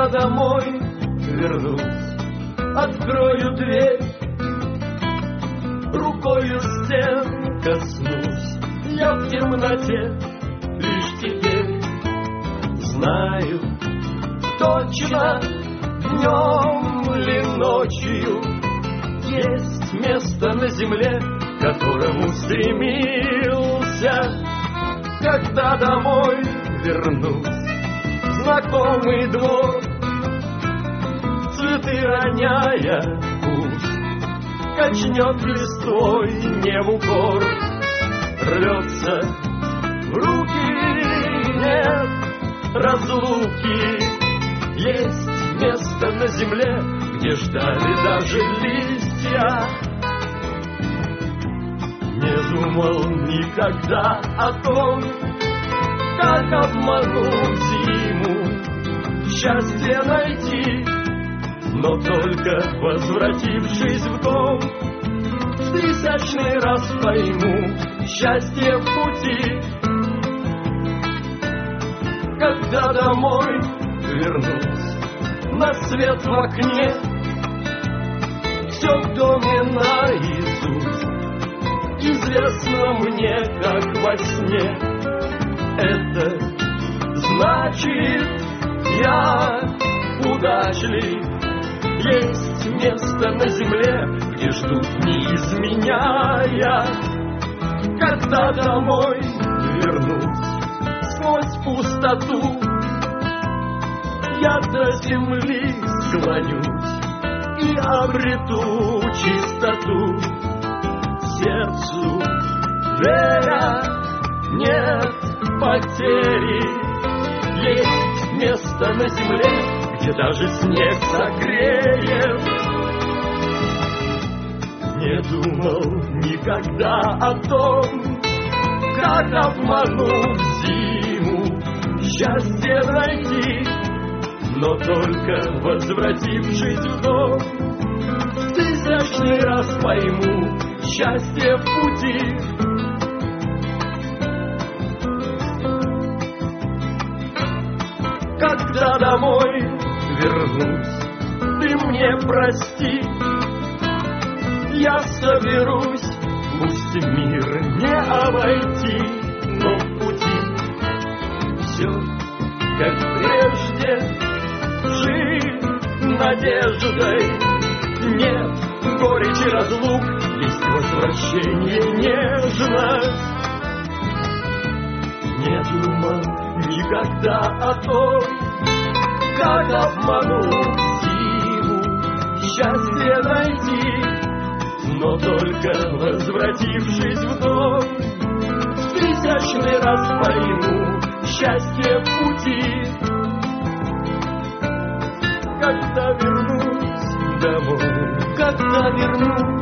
домой вернусь, открою дверь, рукою стен коснусь, я в темноте лишь теперь знаю точно, днем ли ночью есть место на земле, к которому стремился. Когда домой вернусь, знакомый двор, цветы роняя, пусть качнет листвой не в укор, рвется в руки, нет разлуки. Есть место на земле, где ждали даже листья. Не думал никогда о том, как обмануть зиму, счастье найти, но только возвратившись в дом, в тысячный раз пойму счастье в пути. Когда домой вернусь, на свет в окне, все в доме наизусть известно мне, как во сне. Это значит, я удачлив. Есть место на земле, где ждут, не изменяя. Когда домой вернусь, сквозь пустоту я до земли склонюсь и обрету чистоту. Сердцу веря, нет потери. Есть место на земле, где даже снег согреет. Не думал никогда о том, как обмануть зиму, счастье найти, но только возвратившись в дом, в тысячный раз пойму счастье в пути. Когда домой вернусь, ты мне прости, я соберусь, пусть мир не обойти, но в пути все как прежде, жив надеждой. Нет горечи разлук, есть возвращение, нежность. Не думал никогда о том, как обмануть зиму, счастье найти, но только возвратившись в дом, в тысячный раз пойму счастье в пути. Когда вернусь домой, когда вернусь